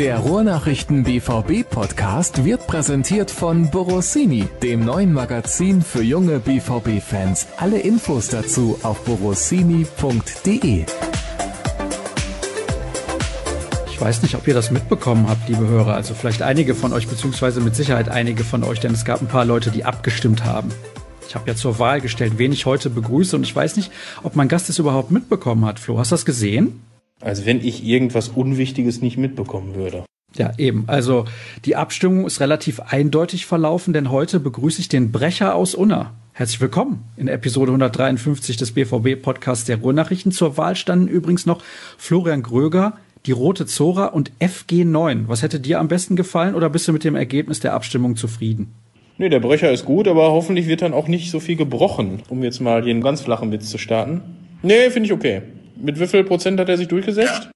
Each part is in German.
Der Ruhrnachrichten BVB Podcast wird präsentiert von Borossini, dem neuen Magazin für junge BVB-Fans. Alle Infos dazu auf borossini.de. Ich weiß nicht, ob ihr das mitbekommen habt, liebe Hörer. Also vielleicht einige von euch, beziehungsweise mit Sicherheit einige von euch, denn es gab ein paar Leute, die abgestimmt haben. Ich habe ja zur Wahl gestellt, wen ich heute begrüße, und ich weiß nicht, ob mein Gast es überhaupt mitbekommen hat. Flo, hast du das gesehen? Als wenn ich irgendwas Unwichtiges nicht mitbekommen würde. Ja, eben. Also die Abstimmung ist relativ eindeutig verlaufen, denn heute begrüße ich den Brecher aus Unna. Herzlich willkommen in Episode 153 des BVB-Podcasts der Ruhrnachrichten. Zur Wahl standen übrigens noch Florian Gröger, die Rote Zora und FG9. Was hätte dir am besten gefallen, oder bist du mit dem Ergebnis der Abstimmung zufrieden? Nee, der Brecher ist gut, aber hoffentlich wird dann auch nicht so viel gebrochen, um jetzt mal hier einen ganz flachen Witz zu starten. Nee, finde ich okay. Mit wie viel Prozent hat er sich durchgesetzt?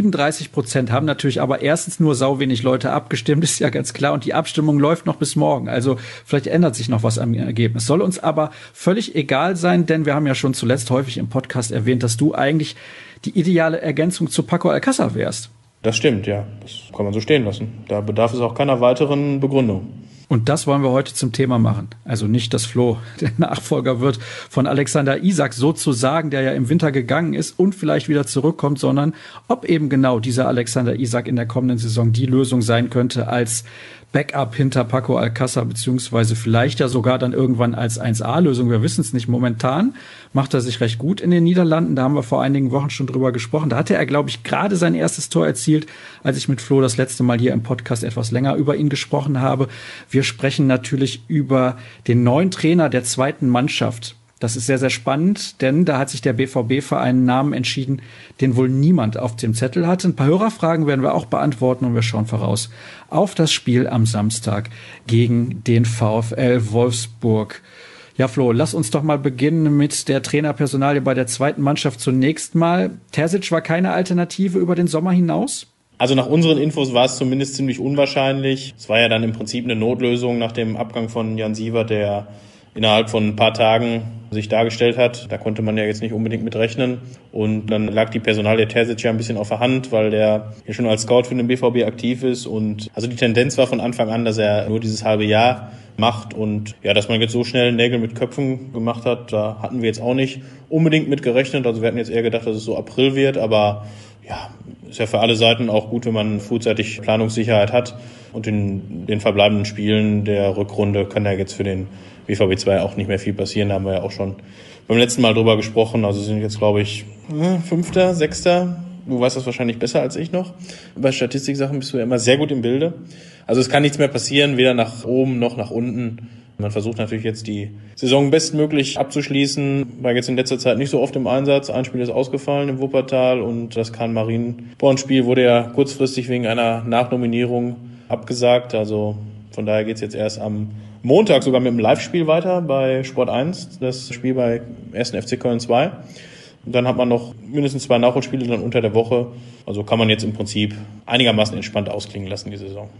37% haben natürlich aber erstens nur sau wenig Leute abgestimmt, ist ja ganz klar, und die Abstimmung läuft noch bis morgen. Also vielleicht ändert sich noch was am Ergebnis. Soll uns aber völlig egal sein, denn wir haben ja schon zuletzt häufig im Podcast erwähnt, dass du eigentlich die ideale Ergänzung zu Paco Alcácer wärst. Das stimmt, ja. Das kann man so stehen lassen. Da bedarf es auch keiner weiteren Begründung. Und das wollen wir heute zum Thema machen. Also nicht, dass Flo der Nachfolger wird von Alexander Isak sozusagen, der ja im Winter gegangen ist und vielleicht wieder zurückkommt, sondern ob eben genau dieser Alexander Isak in der kommenden Saison die Lösung sein könnte als Backup hinter Paco Alcácer, beziehungsweise vielleicht ja sogar dann irgendwann als 1A-Lösung. Wir wissen es nicht. Momentan macht er sich recht gut in den Niederlanden. Da haben wir vor einigen Wochen schon drüber gesprochen. Da hatte er, glaube ich, gerade sein erstes Tor erzielt, als ich mit Flo das letzte Mal hier im Podcast etwas länger über ihn gesprochen habe. Wir sprechen natürlich über den neuen Trainer der zweiten Mannschaft. Das ist sehr, sehr spannend, denn da hat sich der BVB für einen Namen entschieden, den wohl niemand auf dem Zettel hatte. Ein paar Hörerfragen werden wir auch beantworten, und wir schauen voraus auf das Spiel am Samstag gegen den VfL Wolfsburg. Ja, Flo, lass uns doch mal beginnen mit der Trainerpersonalie bei der zweiten Mannschaft zunächst mal. Terzic war keine Alternative über den Sommer hinaus? Also nach unseren Infos war es zumindest ziemlich unwahrscheinlich. Es war ja dann im Prinzip eine Notlösung nach dem Abgang von Jan Siewert, der innerhalb von ein paar Tagen sich dargestellt hat. Da konnte man ja jetzt nicht unbedingt mit rechnen. Und dann lag die Personalie Terzic ja ein bisschen auf der Hand, weil der ja schon als Scout für den BVB aktiv ist. Und also die Tendenz war von Anfang an, dass er nur dieses halbe Jahr macht. Und ja, dass man jetzt so schnell Nägel mit Köpfen gemacht hat, da hatten wir jetzt auch nicht unbedingt mit gerechnet. Also wir hatten jetzt eher gedacht, dass es so April wird. Aber ja, ist ja für alle Seiten auch gut, wenn man frühzeitig Planungssicherheit hat. Und in den verbleibenden Spielen der Rückrunde kann ja jetzt für den BVB 2 auch nicht mehr viel passieren. Da haben wir ja auch schon beim letzten Mal drüber gesprochen. Also sind jetzt, glaube ich, 5., 6. Du weißt das wahrscheinlich besser als ich noch. Bei Statistiksachen bist du ja immer sehr gut im Bilde. Also es kann nichts mehr passieren, weder nach oben noch nach unten. Man versucht natürlich jetzt die Saison bestmöglich abzuschließen. War jetzt in letzter Zeit nicht so oft im Einsatz. Ein Spiel ist ausgefallen im Wuppertal, und das Kahn-Marienborn-Spiel wurde ja kurzfristig wegen einer Nachnominierung abgesagt. Also von daher geht's jetzt erst am Montag sogar mit dem Live-Spiel weiter bei Sport 1, das Spiel bei 1. FC Köln 2. Und dann hat man noch mindestens 2 Nachholspiele dann unter der Woche. Also kann man jetzt im Prinzip einigermaßen entspannt ausklingen lassen, die Saison.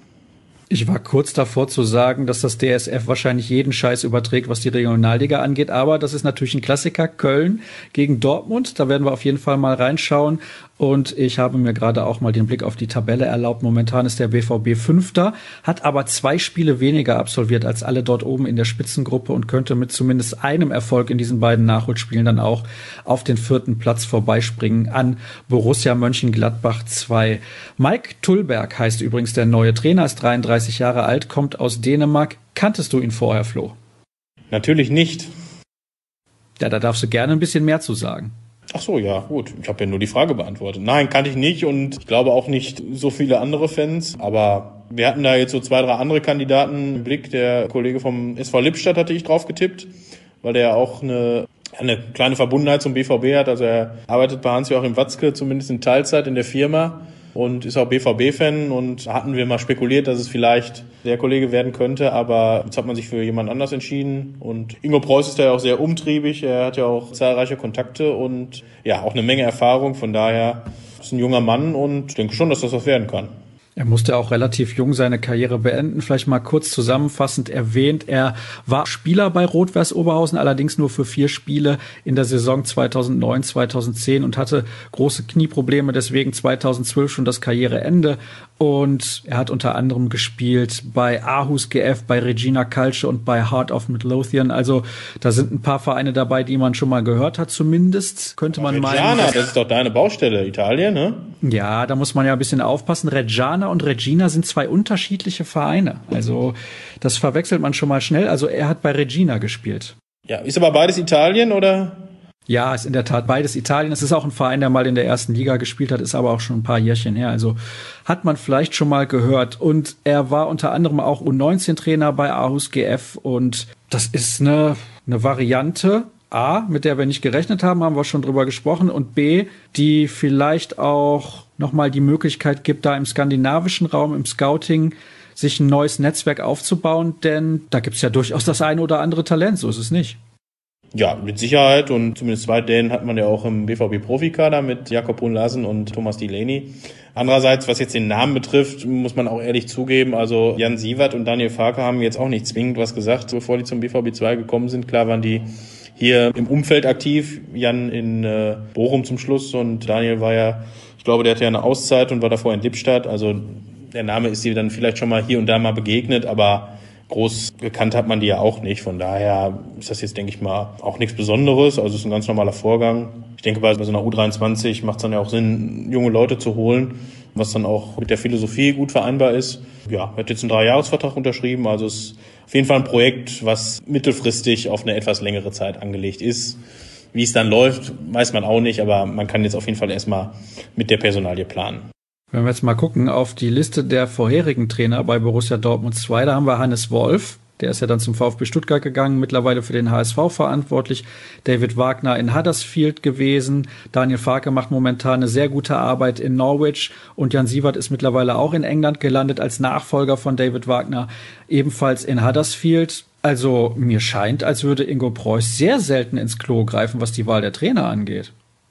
Ich war kurz davor zu sagen, dass das DSF wahrscheinlich jeden Scheiß überträgt, was die Regionalliga angeht. Aber das ist natürlich ein Klassiker. Köln gegen Dortmund. Da werden wir auf jeden Fall mal reinschauen. Und ich habe mir gerade auch mal den Blick auf die Tabelle erlaubt. Momentan ist der BVB 5., hat aber 2 Spiele weniger absolviert als alle dort oben in der Spitzengruppe und könnte mit zumindest einem Erfolg in diesen beiden Nachholspielen dann auch auf den 4. Platz vorbeispringen an Borussia Mönchengladbach 2. Mike Tullberg heißt übrigens der neue Trainer, ist 33 Jahre alt, kommt aus Dänemark. Kanntest du ihn vorher, Flo? Natürlich nicht. Ja, da darfst du gerne ein bisschen mehr zu sagen. Ach so, ja, gut. Ich habe ja nur die Frage beantwortet. Nein, kannte ich nicht, und ich glaube auch nicht so viele andere Fans. Aber wir hatten da jetzt so 2, 3 andere Kandidaten im Blick. Der Kollege vom SV Lippstadt hatte ich drauf getippt, weil der ja auch eine kleine Verbundenheit zum BVB hat. Also er arbeitet bei Hans-Joachim Watzke zumindest in Teilzeit in der Firma und ist auch BVB-Fan, und hatten wir mal spekuliert, dass es vielleicht der Kollege werden könnte, aber jetzt hat man sich für jemand anders entschieden, und Ingo Preuß ist ja auch sehr umtriebig, er hat ja auch zahlreiche Kontakte und ja, auch eine Menge Erfahrung, von daher ist ein junger Mann, und ich denke schon, dass das was werden kann. Er musste auch relativ jung seine Karriere beenden. Vielleicht mal kurz zusammenfassend erwähnt, er war Spieler bei Rot-Weiß Oberhausen, allerdings nur für 4 Spiele in der Saison 2009/2010 und hatte große Knieprobleme, deswegen 2012 schon das Karriereende. Und er hat unter anderem gespielt bei Aarhus GF, bei Regina Calcio und bei Heart of Midlothian. Also da sind ein paar Vereine dabei, die man schon mal gehört hat, zumindest. Könnte man meinen. Reggiana, das ist doch deine Baustelle, Italien, ne? Ja, da muss man ja ein bisschen aufpassen. Reggiana und Regina sind zwei unterschiedliche Vereine. Also das verwechselt man schon mal schnell. Also er hat bei Regina gespielt. Ja, ist aber beides Italien, oder? Ja, ist in der Tat beides Italien. Es ist auch ein Verein, der mal in der ersten Liga gespielt hat, ist aber auch schon ein paar Jährchen her. Also hat man vielleicht schon mal gehört. Und er war unter anderem auch U19-Trainer bei Aarhus GF. Und das ist eine Variante, A, mit der wir nicht gerechnet haben, haben wir schon drüber gesprochen. Und B, die vielleicht auch nochmal die Möglichkeit gibt, da im skandinavischen Raum, im Scouting, sich ein neues Netzwerk aufzubauen. Denn da gibt's ja durchaus das eine oder andere Talent, so ist es nicht. Ja, mit Sicherheit, und zumindest zwei Dänen hat man ja auch im BVB-Profikader mit Jakob Brun Larsen und Thomas Delaney. Andererseits, was jetzt den Namen betrifft, muss man auch ehrlich zugeben, also Jan Siewert und Daniel Farke haben jetzt auch nicht zwingend was gesagt, bevor die zum BVB 2 gekommen sind. Klar waren die hier im Umfeld aktiv, Jan in Bochum zum Schluss, und Daniel war ja, ich glaube, der hatte ja eine Auszeit und war davor in Lippstadt. Also der Name ist dir dann vielleicht schon mal hier und da mal begegnet, aber groß gekannt hat man die ja auch nicht. Von daher ist das jetzt, denke ich mal, auch nichts Besonderes. Also es ist ein ganz normaler Vorgang. Ich denke, bei so einer U23 macht es dann ja auch Sinn, junge Leute zu holen, was dann auch mit der Philosophie gut vereinbar ist. Ja, er hat jetzt einen 3-Jahres-Vertrag unterschrieben. Also es ist auf jeden Fall ein Projekt, was mittelfristig auf eine etwas längere Zeit angelegt ist. Wie es dann läuft, weiß man auch nicht, aber man kann jetzt auf jeden Fall erstmal mit der Personalie planen. Wenn wir jetzt mal gucken auf die Liste der vorherigen Trainer bei Borussia Dortmund 2, da haben wir Hannes Wolf, der ist ja dann zum VfB Stuttgart gegangen, mittlerweile für den HSV verantwortlich, David Wagner in Huddersfield gewesen, Daniel Farke macht momentan eine sehr gute Arbeit in Norwich und Jan Siewert ist mittlerweile auch in England gelandet als Nachfolger von David Wagner, ebenfalls in Huddersfield. Also mir scheint, als würde Ingo Preuß sehr selten ins Klo greifen, was die Wahl der Trainer angeht.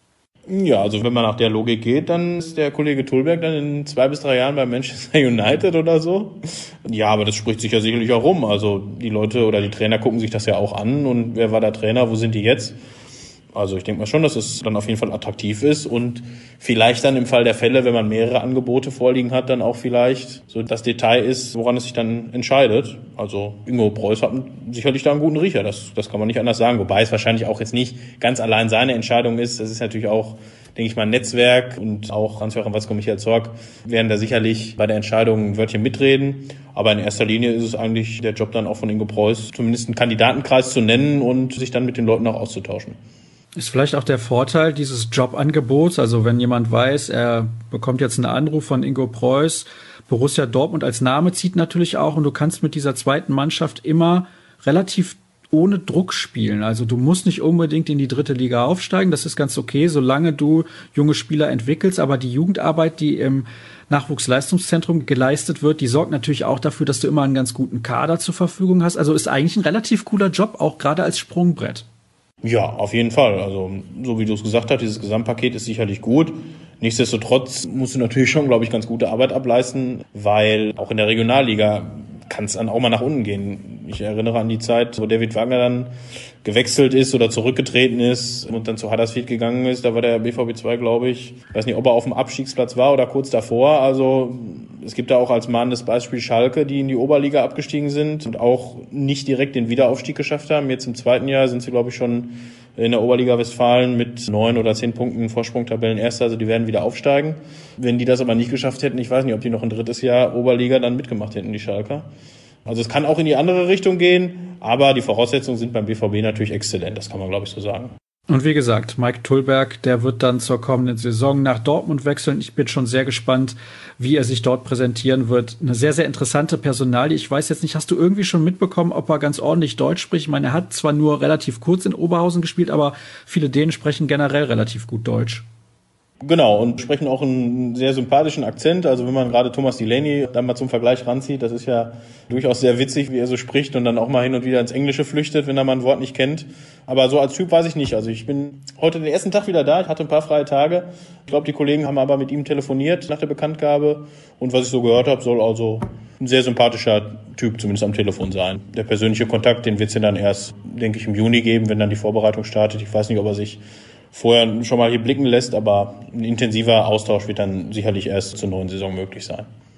Ja, also wenn man nach der Logik geht, dann ist der Kollege Tulberg dann in 2 bis 3 Jahren bei Manchester United oder so. Ja, aber das spricht sich ja sicherlich auch rum. Also die Leute oder die Trainer gucken sich das ja auch an. Und wer war der Trainer? Wo sind die jetzt? Also ich denke mal schon, dass es dann auf jeden Fall attraktiv ist und vielleicht dann im Fall der Fälle, wenn man mehrere Angebote vorliegen hat, dann auch vielleicht so das Detail ist, woran es sich dann entscheidet. Also Ingo Preuß hat sicherlich da einen guten Riecher, das kann man nicht anders sagen. Wobei es wahrscheinlich auch jetzt nicht ganz allein seine Entscheidung ist. Das ist natürlich auch, denke ich mal, ein Netzwerk, und auch Hans-Joachim Watzke und Michael Zorc werden da sicherlich bei der Entscheidung ein Wörtchen mitreden. Aber in erster Linie ist es eigentlich der Job dann auch von Ingo Preuß, zumindest einen Kandidatenkreis zu nennen und sich dann mit den Leuten auch auszutauschen. Ist vielleicht auch der Vorteil dieses Jobangebots, also wenn jemand weiß, er bekommt jetzt einen Anruf von Ingo Preuß, Borussia Dortmund als Name zieht natürlich auch, und du kannst mit dieser zweiten Mannschaft immer relativ ohne Druck spielen. Also du musst nicht unbedingt in die 3. Liga aufsteigen, das ist ganz okay, solange du junge Spieler entwickelst, aber die Jugendarbeit, die im Nachwuchsleistungszentrum geleistet wird, die sorgt natürlich auch dafür, dass du immer einen ganz guten Kader zur Verfügung hast. Also ist eigentlich ein relativ cooler Job, auch gerade als Sprungbrett. Ja, auf jeden Fall. Also, so wie du es gesagt hast, dieses Gesamtpaket ist sicherlich gut. Nichtsdestotrotz musst du natürlich schon, glaube ich, ganz gute Arbeit ableisten, weil auch in der Regionalliga kann es dann auch mal nach unten gehen. Ich erinnere an die Zeit, wo David Wagner dann gewechselt ist oder zurückgetreten ist und dann zu Huddersfield gegangen ist. Da war der BVB 2, glaube ich, weiß nicht, ob er auf dem Abstiegsplatz war oder kurz davor. Also es gibt da auch als mahnendes Beispiel Schalke, die in die Oberliga abgestiegen sind und auch nicht direkt den Wiederaufstieg geschafft haben. Jetzt im 2. Jahr sind sie, glaube ich, schon in der Oberliga Westfalen mit 9 oder 10 Punkten Vorsprung Tabellenerster. Also die werden wieder aufsteigen. Wenn die das aber nicht geschafft hätten, ich weiß nicht, ob die noch ein 3. Jahr Oberliga dann mitgemacht hätten, die Schalker. Also es kann auch in die andere Richtung gehen, aber die Voraussetzungen sind beim BVB natürlich exzellent, das kann man, glaube ich, so sagen. Und wie gesagt, Mike Tulberg, der wird dann zur kommenden Saison nach Dortmund wechseln. Ich bin schon sehr gespannt, wie er sich dort präsentieren wird. Eine sehr, sehr interessante Personalie. Ich weiß jetzt nicht, hast du irgendwie schon mitbekommen, ob er ganz ordentlich Deutsch spricht? Ich meine, er hat zwar nur relativ kurz in Oberhausen gespielt, aber viele Dänen sprechen generell relativ gut Deutsch. Genau, und sprechen auch einen sehr sympathischen Akzent. Also wenn man gerade Thomas Delaney dann mal zum Vergleich ranzieht, das ist ja durchaus sehr witzig, wie er so spricht und dann auch mal hin und wieder ins Englische flüchtet, wenn er mal ein Wort nicht kennt. Aber so als Typ weiß ich nicht. Also ich bin heute den ersten Tag wieder da. Ich hatte ein paar freie Tage. Ich glaube, die Kollegen haben aber mit ihm telefoniert nach der Bekanntgabe. Und was ich so gehört habe, soll also ein sehr sympathischer Typ zumindest am Telefon sein. Der persönliche Kontakt, den wird es ja dann erst, denke ich, im Juni geben, wenn dann die Vorbereitung startet. Ich weiß nicht, ob er sich vorher schon mal hier blicken lässt, aber ein intensiver Austausch wird dann sicherlich erst zur neuen Saison möglich sein.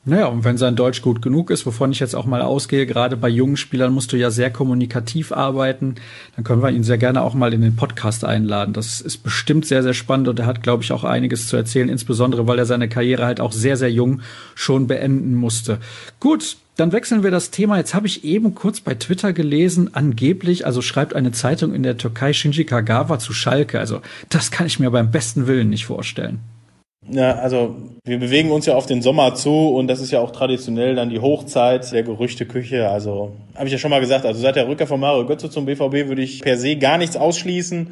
Naja, und wenn sein Deutsch gut genug ist, wovon ich jetzt auch mal ausgehe, gerade bei jungen Spielern musst du ja sehr kommunikativ arbeiten, dann können wir ihn sehr gerne auch mal in den Podcast einladen. Das ist bestimmt sehr, sehr spannend und er hat, glaube ich, auch einiges zu erzählen, insbesondere, weil er seine Karriere halt auch sehr, sehr jung schon beenden musste. Gut, dann wechseln wir das Thema. Jetzt habe ich eben kurz bei Twitter gelesen, angeblich, also schreibt eine Zeitung in der Türkei, Shinji Kagawa zu Schalke. Also das kann ich mir beim besten Willen nicht vorstellen. Ja, also wir bewegen uns ja auf den Sommer zu und das ist ja auch traditionell dann die Hochzeit der Gerüchteküche. Also habe ich ja schon mal gesagt, also seit der Rückkehr von Mario Götze zum BVB würde ich per se gar nichts ausschließen.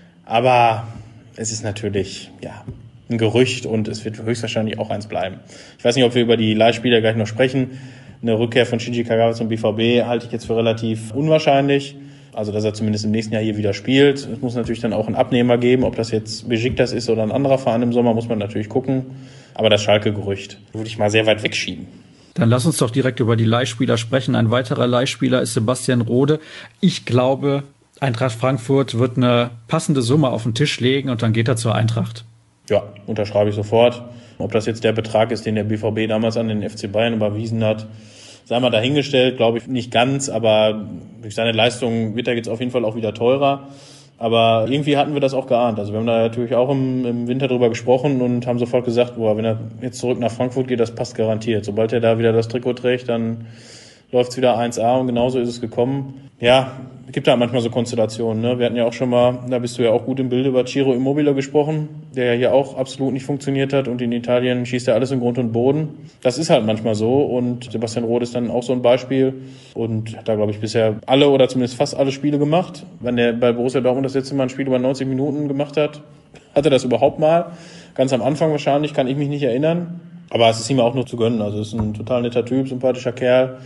Aber es ist natürlich ein Gerücht und es wird höchstwahrscheinlich auch eins bleiben. Ich weiß nicht, ob wir über die Leihspieler gleich noch sprechen. Eine Rückkehr von Shinji Kagawa zum BVB halte ich jetzt für relativ unwahrscheinlich. Also, dass er zumindest im nächsten Jahr hier wieder spielt. Es muss natürlich dann auch einen Abnehmer geben. Ob das jetzt Besiktas ist oder ein anderer Verein im Sommer, muss man natürlich gucken. Aber das Schalke-Gerücht würde ich mal sehr weit wegschieben. Dann lass uns doch direkt über die Leihspieler sprechen. Ein weiterer Leihspieler ist Sebastian Rode. Ich glaube, Eintracht Frankfurt wird eine passende Summe auf den Tisch legen und dann geht er zur Eintracht. Ja, unterschreibe ich sofort. Ob das jetzt der Betrag ist, den der BVB damals an den FC Bayern überwiesen hat, sei mal dahingestellt, glaube ich nicht ganz, aber durch seine Leistung wird er jetzt auf jeden Fall auch wieder teurer. Aber irgendwie hatten wir das auch geahnt. Also wir haben da natürlich auch im Winter drüber gesprochen und haben sofort gesagt, wenn er jetzt zurück nach Frankfurt geht, das passt garantiert. Sobald er da wieder das Trikot trägt, dann läuft's wieder 1A und genauso ist es gekommen. Ja, es gibt da manchmal so Konstellationen, ne? Wir hatten ja auch schon mal, da bist du ja auch gut im Bilde, über Ciro Immobile gesprochen, der ja hier auch absolut nicht funktioniert hat und in Italien schießt er alles in Grund und Boden. Das ist halt manchmal so und Sebastian Rode ist dann auch so ein Beispiel und hat da, glaube ich, bisher alle oder zumindest fast alle Spiele gemacht. Wenn der bei Borussia Dortmund das letzte Mal ein Spiel über 90 Minuten gemacht hat, hat er das überhaupt mal. Ganz am Anfang wahrscheinlich, kann ich mich nicht erinnern. Aber es ist ihm auch nur zu gönnen. Also es ist ein total netter Typ, sympathischer Kerl.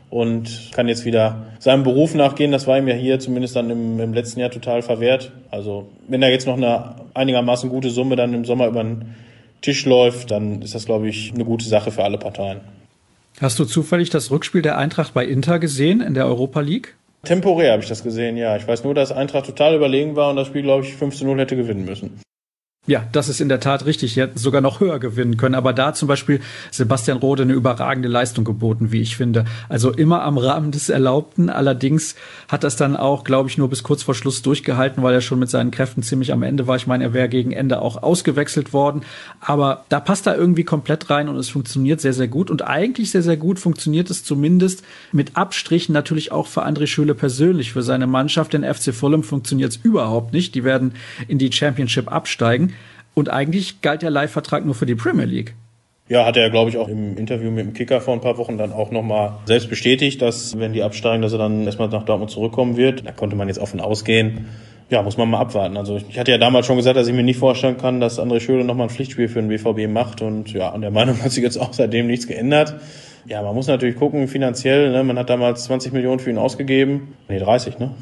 Und kann jetzt wieder seinem Beruf nachgehen. Das war ihm ja hier zumindest dann im letzten Jahr total verwehrt. Also wenn da jetzt noch eine einigermaßen gute Summe dann im Sommer über den Tisch läuft, dann ist das, glaube ich, eine gute Sache für alle Parteien. Hast du zufällig das Rückspiel der Eintracht bei Inter gesehen in der Europa League? Temporär habe ich das gesehen, ja. Ich weiß nur, dass Eintracht total überlegen war und das Spiel, glaube ich, 5:0 hätte gewinnen müssen. Ja, das ist in der Tat richtig. Die hätten sogar noch höher gewinnen können. Aber da zum Beispiel Sebastian Rode eine überragende Leistung geboten, wie ich finde. Also immer am Rahmen des Erlaubten. Allerdings hat das dann auch, glaube ich, nur bis kurz vor Schluss durchgehalten, weil er schon mit seinen Kräften ziemlich am Ende war. Ich meine, er wäre gegen Ende auch ausgewechselt worden. Aber da passt er irgendwie komplett rein und es funktioniert sehr, sehr gut. Und eigentlich sehr, sehr gut funktioniert es zumindest mit Abstrichen natürlich auch für André Schürrle persönlich, für seine Mannschaft. Den FC Fulham funktioniert es überhaupt nicht. Die werden in die Championship absteigen. Und eigentlich galt der Leihvertrag nur für die Premier League. Ja, hat er, glaube ich, auch im Interview mit dem Kicker vor ein paar Wochen dann auch nochmal selbst bestätigt, dass, wenn die absteigen, dass er dann erstmal nach Dortmund zurückkommen wird. Da konnte man jetzt auch von ausgehen. Ja, muss man mal abwarten. Also ich hatte ja damals schon gesagt, dass ich mir nicht vorstellen kann, dass André Schürrle nochmal ein Pflichtspiel für den BVB macht. Und ja, an der Meinung hat sich jetzt auch seitdem nichts geändert. Ja, man muss natürlich gucken, finanziell, ne? Man hat damals 20 Millionen für ihn ausgegeben. Nee, 30, ne?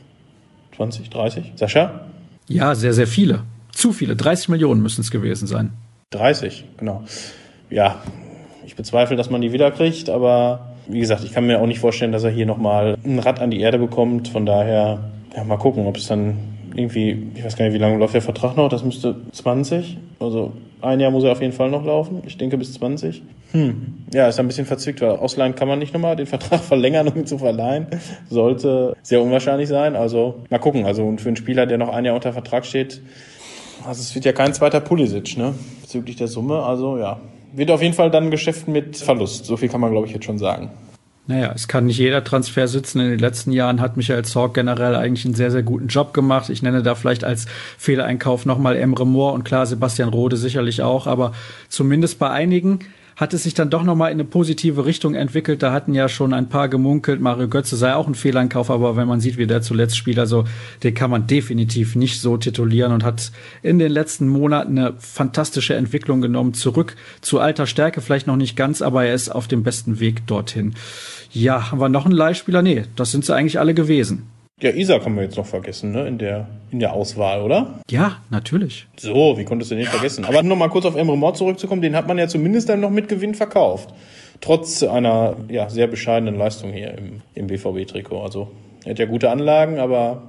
20, 30? Sascha? Ja, sehr, sehr viele. Zu viele. 30 Millionen müssen es gewesen sein. 30, genau. Ja, ich bezweifle, dass man die wiederkriegt, aber wie gesagt, ich kann mir auch nicht vorstellen, dass er hier nochmal ein Rad an die Erde bekommt. Von daher, ja, mal gucken, ob es dann irgendwie, ich weiß gar nicht, wie lange läuft der Vertrag noch? Das müsste 20. Also ein Jahr muss er auf jeden Fall noch laufen. Ich denke bis 20. Ja, ist ein bisschen verzwickt, weil ausleihen kann man nicht nochmal den Vertrag verlängern, um ihn zu verleihen. Sollte sehr unwahrscheinlich sein. Also mal gucken. Also und für einen Spieler, der noch ein Jahr unter Vertrag steht, also es wird ja kein zweiter Pulisic, ne, bezüglich der Summe. Also ja, wird auf jeden Fall dann ein Geschäft mit Verlust. So viel kann man, glaube ich, jetzt schon sagen. Naja, es kann nicht jeder Transfer sitzen. In den letzten Jahren hat Michael Zorc generell eigentlich einen sehr, sehr guten Job gemacht. Ich nenne da vielleicht als Fehleinkauf nochmal Emre Mor und klar Sebastian Rode sicherlich auch. Aber zumindest bei einigen hat es sich dann doch nochmal in eine positive Richtung entwickelt. Da hatten ja schon ein paar gemunkelt, Mario Götze sei auch ein Fehleinkauf, aber wenn man sieht, wie der zuletzt spielt, also den kann man definitiv nicht so titulieren und hat in den letzten Monaten eine fantastische Entwicklung genommen, zurück zu alter Stärke, vielleicht noch nicht ganz, aber er ist auf dem besten Weg dorthin. Ja, haben wir noch einen Leihspieler? Nee, das sind sie eigentlich alle gewesen. Ja, Isak haben wir jetzt noch vergessen, ne, in der Auswahl, oder? Ja, natürlich. So, wie konntest du den vergessen? Aber noch mal kurz auf Emre Mor zurückzukommen, den hat man ja zumindest dann noch mit Gewinn verkauft. Trotz einer, ja, sehr bescheidenen Leistung hier im BVB-Trikot. Also, er hat ja gute Anlagen, aber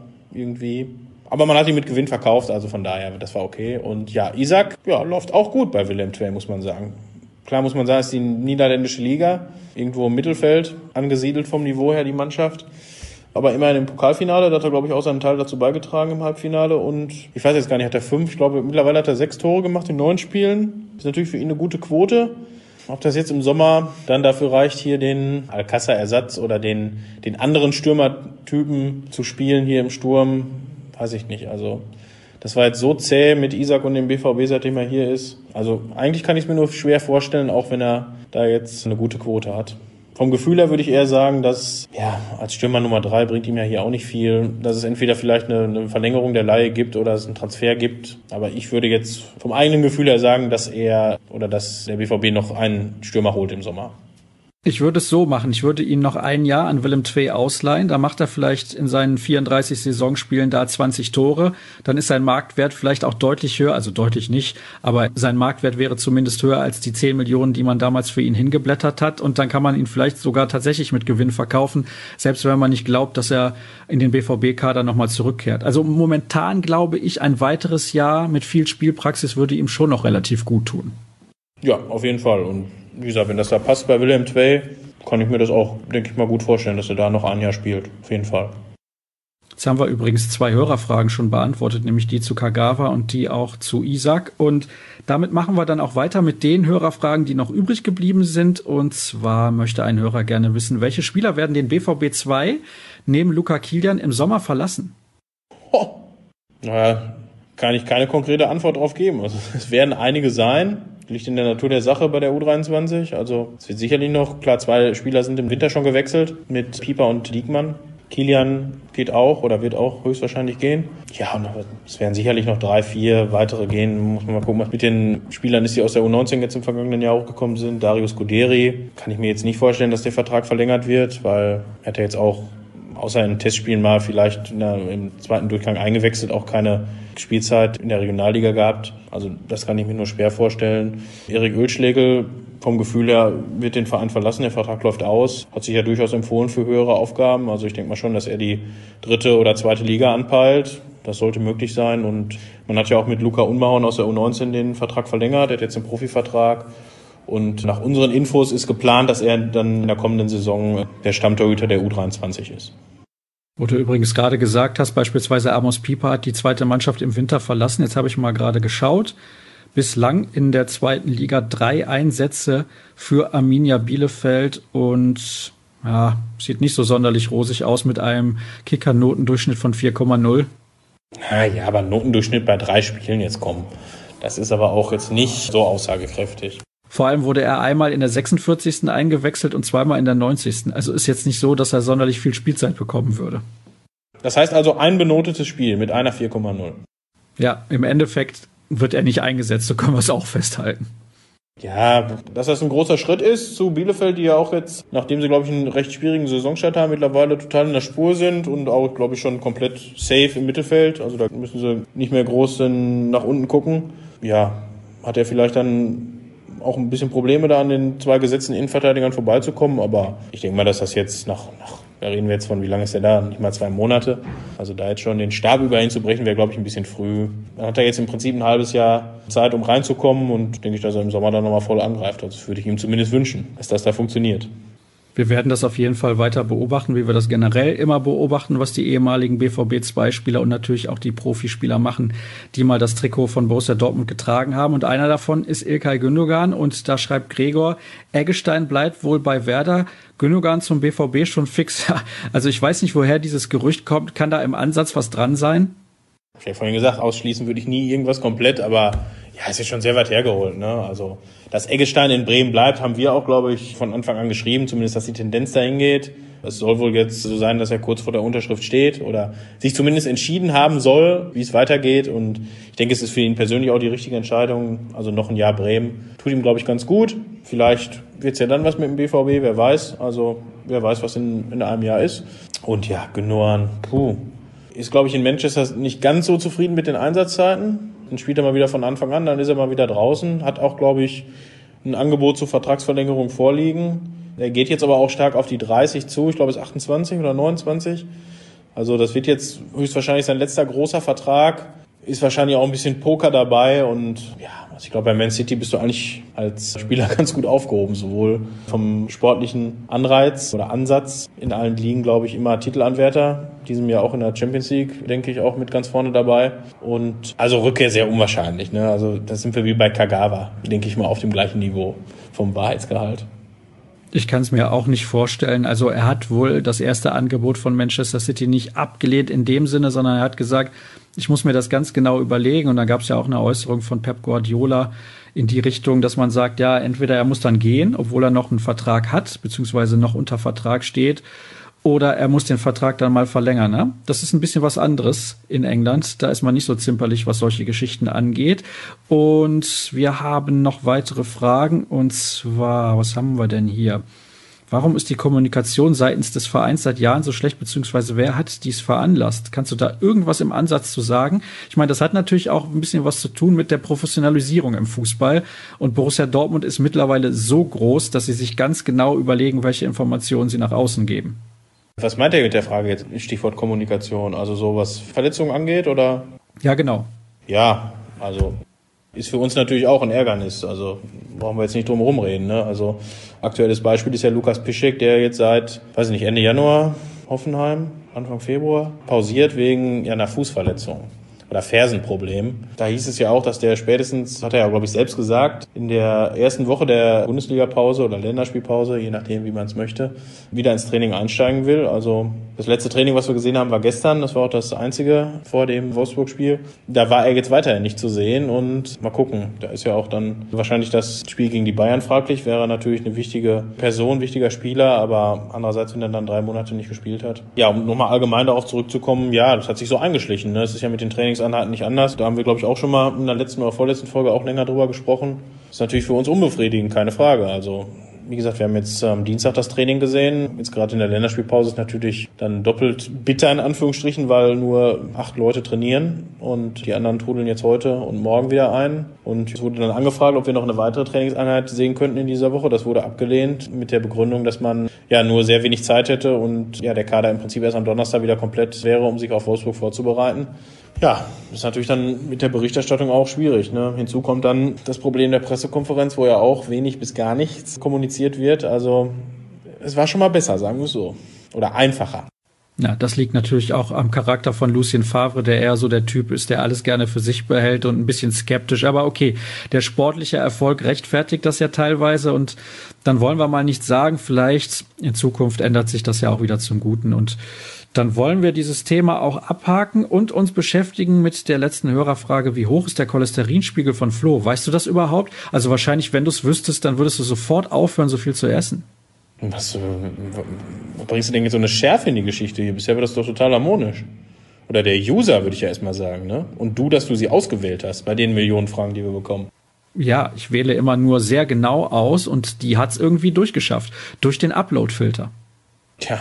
man hat ihn mit Gewinn verkauft, also von daher, das war okay. Und ja, Isak, ja, läuft auch gut bei Willem II, muss man sagen. Klar muss man sagen, es ist die niederländische Liga, irgendwo im Mittelfeld angesiedelt vom Niveau her, die Mannschaft. Aber immerhin im Pokalfinale, da hat er, glaube ich, auch seinen Teil dazu beigetragen im Halbfinale. Und ich weiß jetzt gar nicht, hat er 5, ich glaube, mittlerweile hat er 6 Tore gemacht in 9 Spielen. Ist natürlich für ihn eine gute Quote. Ob das jetzt im Sommer dann dafür reicht, hier den Alcázar-Ersatz oder den anderen Stürmertypen zu spielen hier im Sturm, weiß ich nicht. Also das war jetzt so zäh mit Isak und dem BVB, seitdem er hier ist. Also eigentlich kann ich es mir nur schwer vorstellen, auch wenn er da jetzt eine gute Quote hat. Vom Gefühl her würde ich eher sagen, dass, ja, als Stürmer Nummer 3 bringt ihm ja hier auch nicht viel, dass es entweder vielleicht eine Verlängerung der Leihe gibt oder es einen Transfer gibt. Aber ich würde jetzt vom eigenen Gefühl her sagen, dass der BVB noch einen Stürmer holt im Sommer. Ich würde es so machen. Ich würde ihn noch ein Jahr an Willem II ausleihen. Da macht er vielleicht in seinen 34 Saisonspielen da 20 Tore. Dann ist sein Marktwert vielleicht auch deutlich höher. Also deutlich nicht. Aber sein Marktwert wäre zumindest höher als die 10 Millionen, die man damals für ihn hingeblättert hat. Und dann kann man ihn vielleicht sogar tatsächlich mit Gewinn verkaufen. Selbst wenn man nicht glaubt, dass er in den BVB-Kader nochmal zurückkehrt. Also momentan glaube ich, ein weiteres Jahr mit viel Spielpraxis würde ihm schon noch relativ gut tun. Ja, auf jeden Fall. Und wie gesagt, wenn das da passt bei Willem II, kann ich mir das auch, denke ich mal, gut vorstellen, dass er da noch ein Jahr spielt. Auf jeden Fall. Jetzt haben wir übrigens 2 Hörerfragen schon beantwortet, nämlich die zu Kagawa und die auch zu Isak. Und damit machen wir dann auch weiter mit den Hörerfragen, die noch übrig geblieben sind. Und zwar möchte ein Hörer gerne wissen, welche Spieler werden den BVB 2 neben Luka Kilian im Sommer verlassen? Naja, kann ich keine konkrete Antwort drauf geben. Also es werden einige sein. Liegt in der Natur der Sache bei der U23. Also es wird sicherlich noch, klar, 2 Spieler sind im Winter schon gewechselt mit Pieper und Diekmann. Kilian geht auch oder wird auch höchstwahrscheinlich gehen. Ja, und es werden sicherlich noch 3, 4 weitere gehen. Muss man mal gucken, was mit den Spielern ist, die aus der U19 jetzt im vergangenen Jahr hochgekommen sind. Darius Guderi, kann ich mir jetzt nicht vorstellen, dass der Vertrag verlängert wird, weil er hat ja jetzt auch außer in Testspielen mal vielleicht im zweiten Durchgang eingewechselt, auch keine Spielzeit in der Regionalliga gehabt. Also das kann ich mir nur schwer vorstellen. Erik Oelschlegel, vom Gefühl her, wird den Verein verlassen. Der Vertrag läuft aus. Hat sich ja durchaus empfohlen für höhere Aufgaben. Also ich denke mal schon, dass er die 3. oder 2. Liga anpeilt. Das sollte möglich sein. Und man hat ja auch mit Luca Unbehauen aus der U19 den Vertrag verlängert. Er hat jetzt einen Profivertrag. Und nach unseren Infos ist geplant, dass er dann in der kommenden Saison der Stammtorhüter der U23 ist. Wo du übrigens gerade gesagt hast, beispielsweise Amos Pieper hat die 2. Mannschaft im Winter verlassen. Jetzt habe ich mal gerade geschaut. Bislang in der 2. Liga 3 Einsätze für Arminia Bielefeld und ja, sieht nicht so sonderlich rosig aus mit einem Kicker-Notendurchschnitt von 4,0. Ja, aber Notendurchschnitt bei 3 Spielen jetzt kommen. Das ist aber auch jetzt nicht so aussagekräftig. Vor allem wurde er einmal in der 46. eingewechselt und zweimal in der 90. Also ist jetzt nicht so, dass er sonderlich viel Spielzeit bekommen würde. Das heißt also ein benotetes Spiel mit einer 4,0. Ja, im Endeffekt wird er nicht eingesetzt, so können wir es auch festhalten. Ja, dass das ein großer Schritt ist zu Bielefeld, die ja auch jetzt, nachdem sie, glaube ich, einen recht schwierigen Saisonstart haben, mittlerweile total in der Spur sind und auch, glaube ich, schon komplett safe im Mittelfeld. Also da müssen sie nicht mehr groß nach unten gucken. Ja, hat er vielleicht dann auch ein bisschen Probleme, da an den 2 gesetzten Innenverteidigern vorbeizukommen, aber ich denke mal, dass das jetzt da reden wir jetzt von, wie lange ist der da? Nicht mal 2 Monate. Also da jetzt schon den Stab über ihn zu brechen, wäre, glaube ich, ein bisschen früh. Dann hat er jetzt im Prinzip ein halbes Jahr Zeit, um reinzukommen und denke ich, dass er im Sommer dann nochmal voll angreift. Also das würde ich ihm zumindest wünschen, dass das da funktioniert. Wir werden das auf jeden Fall weiter beobachten, wie wir das generell immer beobachten, was die ehemaligen BVB-2-Spieler und natürlich auch die Profispieler machen, die mal das Trikot von Borussia Dortmund getragen haben. Und einer davon ist İlkay Gündogan. Und da schreibt Gregor, Eggestein bleibt wohl bei Werder, Gündogan zum BVB schon fix. Also ich weiß nicht, woher dieses Gerücht kommt. Kann da im Ansatz was dran sein? Ich habe vorhin gesagt, ausschließen würde ich nie irgendwas komplett, aber ja, es ist schon sehr weit hergeholt, ne? Also, dass Eggestein in Bremen bleibt, haben wir auch, glaube ich, von Anfang an geschrieben, zumindest, dass die Tendenz dahin geht. Es soll wohl jetzt so sein, dass er kurz vor der Unterschrift steht oder sich zumindest entschieden haben soll, wie es weitergeht. Und ich denke, es ist für ihn persönlich auch die richtige Entscheidung. Also noch ein Jahr Bremen tut ihm, glaube ich, ganz gut. Vielleicht wird's ja dann was mit dem BVB, wer weiß. Also, wer weiß, was in einem Jahr ist. Und ja, Gündogan, ist, glaube ich, in Manchester nicht ganz so zufrieden mit den Einsatzzeiten. Dann spielt er mal wieder von Anfang an, dann ist er mal wieder draußen. Hat auch, glaube ich, ein Angebot zur Vertragsverlängerung vorliegen. Er geht jetzt aber auch stark auf die 30 zu. Ich glaube, es ist 28 oder 29. Also das wird jetzt höchstwahrscheinlich sein letzter großer Vertrag. ist wahrscheinlich auch ein bisschen Poker dabei und ja, also ich glaube, bei Man City bist du eigentlich als Spieler ganz gut aufgehoben, sowohl vom sportlichen Anreiz oder Ansatz. In allen Ligen, glaube ich, immer Titelanwärter. Diesem Jahr auch in der Champions League, denke ich, auch mit ganz vorne dabei. Und also Rückkehr sehr unwahrscheinlich, ne? Also da sind wir wie bei Kagawa, denke ich mal, auf dem gleichen Niveau vom Wahrheitsgehalt. Ich kann es mir auch nicht vorstellen. Also er hat wohl das erste Angebot von Manchester City nicht abgelehnt in dem Sinne, sondern er hat gesagt, ich muss mir das ganz genau überlegen. Und da gab es ja auch eine Äußerung von Pep Guardiola in die Richtung, dass man sagt, ja, entweder er muss dann gehen, obwohl er noch einen Vertrag hat, beziehungsweise noch unter Vertrag steht, oder er muss den Vertrag dann mal verlängern. Ne? Das ist ein bisschen was anderes in England. Da ist man nicht so zimperlich, was solche Geschichten angeht. Und wir haben noch weitere Fragen. Und zwar, was haben wir denn hier? Warum ist die Kommunikation seitens des Vereins seit Jahren so schlecht, beziehungsweise wer hat dies veranlasst? Kannst du da irgendwas im Ansatz zu sagen? Ich meine, das hat natürlich auch ein bisschen was zu tun mit der Professionalisierung im Fußball. Und Borussia Dortmund ist mittlerweile so groß, dass sie sich ganz genau überlegen, welche Informationen sie nach außen geben. Was meint ihr mit der Frage jetzt? Stichwort Kommunikation, also so was Verletzungen angeht, oder? Ja, genau. Ja, also ist für uns natürlich auch ein Ärgernis. Also brauchen wir jetzt nicht drum herum reden, ne? Also aktuelles Beispiel ist ja Lukas Piszczek, der jetzt seit, weiß ich nicht, Ende Januar Hoffenheim, Anfang Februar pausiert wegen einer Fußverletzung oder Fersenproblem. Da hieß es ja auch, dass der spätestens, hat er ja, glaube ich, selbst gesagt, in der ersten Woche der Bundesliga-Pause oder Länderspielpause, je nachdem, wie man es möchte, wieder ins Training einsteigen will. Also das letzte Training, was wir gesehen haben, war gestern. Das war auch das einzige vor dem Wolfsburg-Spiel. Da war er jetzt weiterhin nicht zu sehen und mal gucken. Da ist ja auch dann wahrscheinlich das Spiel gegen die Bayern fraglich. Wäre natürlich eine wichtige Person, wichtiger Spieler, aber andererseits, wenn er dann 3 Monate nicht gespielt hat. Ja, um nochmal allgemein darauf zurückzukommen, ja, das hat sich so eingeschlichen. Ne? Es ist ja mit den Trainingseinheiten nicht anders. Da haben wir, glaube ich, auch schon mal in der letzten oder vorletzten Folge auch länger drüber gesprochen. Das ist natürlich für uns unbefriedigend, keine Frage. Also wie gesagt, wir haben jetzt am Dienstag das Training gesehen. Jetzt gerade in der Länderspielpause ist natürlich dann doppelt bitter in Anführungsstrichen, weil nur 8 Leute trainieren und die anderen trudeln jetzt heute und morgen wieder ein. Und es wurde dann angefragt, ob wir noch eine weitere Trainingseinheit sehen könnten in dieser Woche. Das wurde abgelehnt mit der Begründung, dass man ja nur sehr wenig Zeit hätte und ja der Kader im Prinzip erst am Donnerstag wieder komplett wäre, um sich auf Wolfsburg vorzubereiten. Ja, das ist natürlich dann mit der Berichterstattung auch schwierig. Ne? Hinzu kommt dann das Problem der Pressekonferenz, wo ja auch wenig bis gar nichts kommuniziert wird. Also es war schon mal besser, sagen wir es so. Oder einfacher. Ja, das liegt natürlich auch am Charakter von Lucien Favre, der eher so der Typ ist, der alles gerne für sich behält und ein bisschen skeptisch. Aber okay, der sportliche Erfolg rechtfertigt das ja teilweise und dann wollen wir mal nicht sagen, vielleicht in Zukunft ändert sich das ja auch wieder zum Guten und dann wollen wir dieses Thema auch abhaken und uns beschäftigen mit der letzten Hörerfrage, wie hoch ist der Cholesterinspiegel von Flo? Weißt du das überhaupt? Also wahrscheinlich, wenn du es wüsstest, dann würdest du sofort aufhören, so viel zu essen. Was bringst du denn jetzt so eine Schärfe in die Geschichte hier? Bisher war das doch total harmonisch. Oder der User, würde ich ja erstmal sagen, ne? Und du, dass du sie ausgewählt hast bei den Millionen Fragen, die wir bekommen. Ja, ich wähle immer nur sehr genau aus und die hat's irgendwie durchgeschafft. Durch den Upload-Filter. Tja,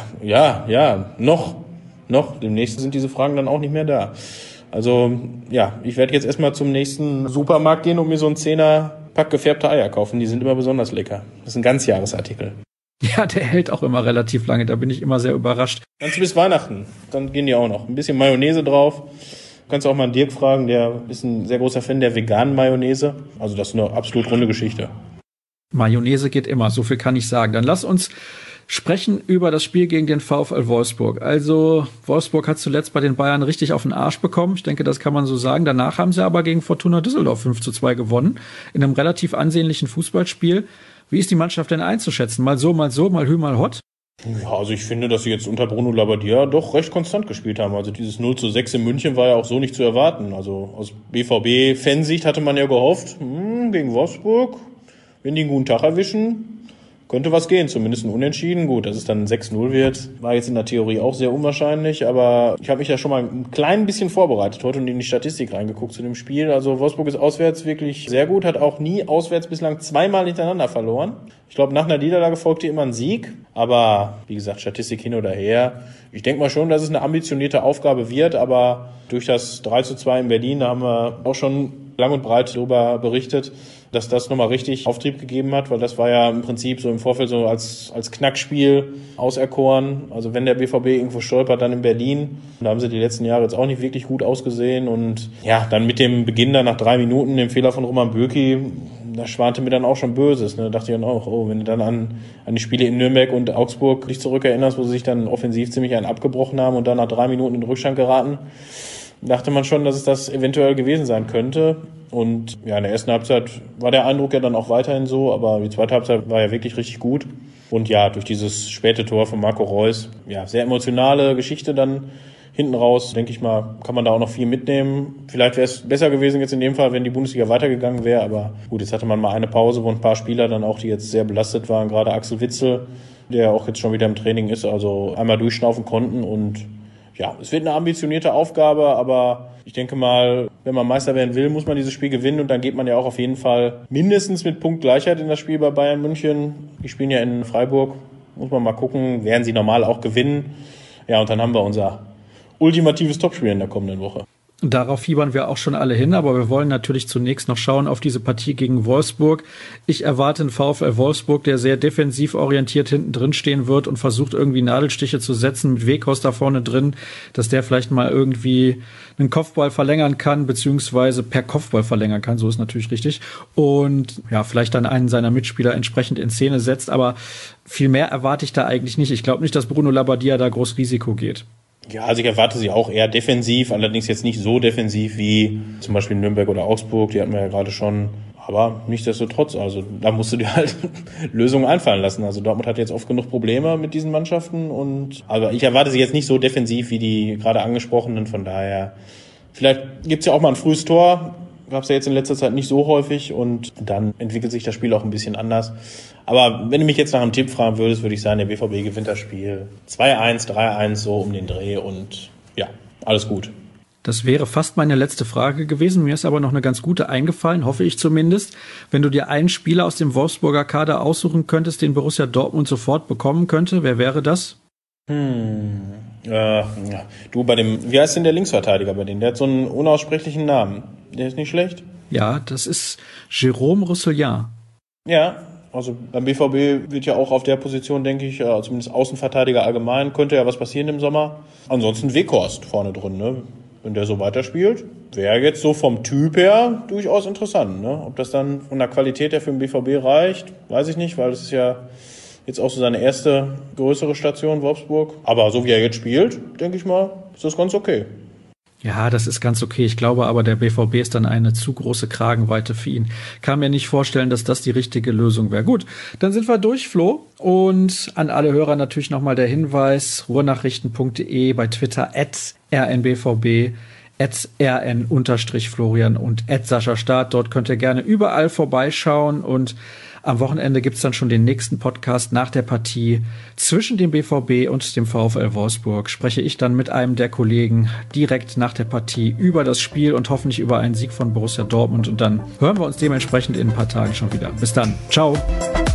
ja, noch. Demnächst sind diese Fragen dann auch nicht mehr da. Also, ja, ich werde jetzt erstmal zum nächsten Supermarkt gehen und mir so einen 10er-Pack gefärbte Eier kaufen. Die sind immer besonders lecker. Das ist ein Ganzjahresartikel. Ja, der hält auch immer relativ lange. Da bin ich immer sehr überrascht. Ganz bis Weihnachten. Dann gehen die auch noch. Ein bisschen Mayonnaise drauf. Du kannst auch mal einen Dirk fragen, der ist ein sehr großer Fan der veganen Mayonnaise. Also das ist eine absolut runde Geschichte. Mayonnaise geht immer, so viel kann ich sagen. Dann lass uns sprechen über das Spiel gegen den VfL Wolfsburg. Also Wolfsburg hat zuletzt bei den Bayern richtig auf den Arsch bekommen. Ich denke, das kann man so sagen. Danach haben sie aber gegen Fortuna Düsseldorf 5:2 gewonnen. In einem relativ ansehnlichen Fußballspiel. Wie ist die Mannschaft denn einzuschätzen? Mal so, mal Hü, mal Hott? Ja, also ich finde, dass sie jetzt unter Bruno Labbadia doch recht konstant gespielt haben. Also dieses 0:6 in München war ja auch so nicht zu erwarten. Also aus BVB-Fansicht hatte man ja gehofft, gegen Wolfsburg, wenn die einen guten Tag erwischen, könnte was gehen, zumindest ein Unentschieden. Gut, dass es dann 6:0 wird, war jetzt in der Theorie auch sehr unwahrscheinlich, aber ich habe mich ja schon mal ein klein bisschen vorbereitet heute und in die Statistik reingeguckt zu dem Spiel. Also Wolfsburg ist auswärts wirklich sehr gut, hat auch nie auswärts bislang 2-mal hintereinander verloren. Ich glaube, nach einer Niederlage folgte immer ein Sieg, aber wie gesagt, Statistik hin oder her. Ich denke mal schon, dass es eine ambitionierte Aufgabe wird, aber durch das 3:2 in Berlin, da haben wir auch schon lang und breit darüber berichtet, dass das nochmal richtig Auftrieb gegeben hat, weil das war ja im Prinzip so im Vorfeld so als Knackspiel auserkoren. Also wenn der BVB irgendwo stolpert, dann in Berlin. Da haben sie die letzten Jahre jetzt auch nicht wirklich gut ausgesehen. Und ja, dann mit dem Beginn dann nach 3 Minuten, dem Fehler von Roman Bürki, da schwante mir dann auch schon Böses. Ne? Da dachte ich dann auch, wenn du dann an die Spiele in Nürnberg und Augsburg dich zurückerinnerst, wo sie sich dann offensiv ziemlich einen abgebrochen haben und dann nach 3 Minuten in den Rückstand geraten, dachte man schon, dass es das eventuell gewesen sein könnte. Und ja, in der ersten Halbzeit war der Eindruck ja dann auch weiterhin so, aber die zweite Halbzeit war ja wirklich richtig gut. Und ja, durch dieses späte Tor von Marco Reus, ja, sehr emotionale Geschichte dann hinten raus, denke ich mal, kann man da auch noch viel mitnehmen. Vielleicht wäre es besser gewesen jetzt in dem Fall, wenn die Bundesliga weitergegangen wäre, aber gut, jetzt hatte man mal eine Pause, wo ein paar Spieler dann auch, die jetzt sehr belastet waren, gerade Axel Witsel, der auch jetzt schon wieder im Training ist, also einmal durchschnaufen konnten. Und ja, es wird eine ambitionierte Aufgabe, aber ich denke mal, wenn man Meister werden will, muss man dieses Spiel gewinnen und dann geht man ja auch auf jeden Fall mindestens mit Punktgleichheit in das Spiel bei Bayern München. Die spielen ja in Freiburg, muss man mal gucken, werden sie normal auch gewinnen. Ja, und dann haben wir unser ultimatives Topspiel in der kommenden Woche. Darauf fiebern wir auch schon alle hin, aber wir wollen natürlich zunächst noch schauen auf diese Partie gegen Wolfsburg. Ich erwarte einen VfL Wolfsburg, der sehr defensiv orientiert hinten drin stehen wird und versucht irgendwie Nadelstiche zu setzen mit Weghorst da vorne drin, dass der vielleicht mal irgendwie einen Kopfball verlängern kann, beziehungsweise per Kopfball verlängern kann, so ist natürlich richtig. Und ja, vielleicht dann einen seiner Mitspieler entsprechend in Szene setzt, aber viel mehr erwarte ich da eigentlich nicht. Ich glaube nicht, dass Bruno Labbadia da groß Risiko geht. Ja, also ich erwarte sie auch eher defensiv, allerdings jetzt nicht so defensiv wie zum Beispiel Nürnberg oder Augsburg, die hatten wir ja gerade schon, aber nichtsdestotrotz, also da musst du dir halt Lösungen einfallen lassen. Also Dortmund hat jetzt oft genug Probleme mit diesen Mannschaften aber ich erwarte sie jetzt nicht so defensiv wie die gerade angesprochenen, von daher vielleicht gibt's ja auch mal ein frühes Tor, gab's ja jetzt in letzter Zeit nicht so häufig und dann entwickelt sich das Spiel auch ein bisschen anders. Aber wenn du mich jetzt nach einem Tipp fragen würdest, würde ich sagen, der BVB gewinnt das Spiel 2-1, 3-1, so um den Dreh und ja, alles gut. Das wäre fast meine letzte Frage gewesen. Mir ist aber noch eine ganz gute eingefallen, hoffe ich zumindest. Wenn du dir einen Spieler aus dem Wolfsburger Kader aussuchen könntest, den Borussia Dortmund sofort bekommen könnte, wer wäre das? Du, wie heißt denn der Linksverteidiger bei denen? Der hat so einen unaussprechlichen Namen. Der ist nicht schlecht? Ja, das ist Jérôme Roussillon. Ja, also beim BVB wird ja auch auf der Position, denke ich, zumindest Außenverteidiger allgemein, könnte ja was passieren im Sommer. Ansonsten Weghorst vorne drin, ne? Wenn der so weiterspielt, wäre jetzt so vom Typ her durchaus interessant, ne? Ob das dann von der Qualität her für den BVB reicht, weiß ich nicht, weil das ist ja jetzt auch so seine erste größere Station, Wolfsburg. Aber so wie er jetzt spielt, denke ich mal, ist das ganz okay. Ja, das ist ganz okay. Ich glaube aber, der BVB ist dann eine zu große Kragenweite für ihn. Kann mir nicht vorstellen, dass das die richtige Lösung wäre. Gut, dann sind wir durch, Flo. Und an alle Hörer natürlich nochmal der Hinweis, ruhrnachrichten.de, bei Twitter @rnbvb, @rn_Florian und @Sascha Staat. Dort könnt ihr gerne überall vorbeischauen und am Wochenende gibt's dann schon den nächsten Podcast nach der Partie zwischen dem BVB und dem VfL Wolfsburg. Spreche ich dann mit einem der Kollegen direkt nach der Partie über das Spiel und hoffentlich über einen Sieg von Borussia Dortmund. Und dann hören wir uns dementsprechend in ein paar Tagen schon wieder. Bis dann. Ciao.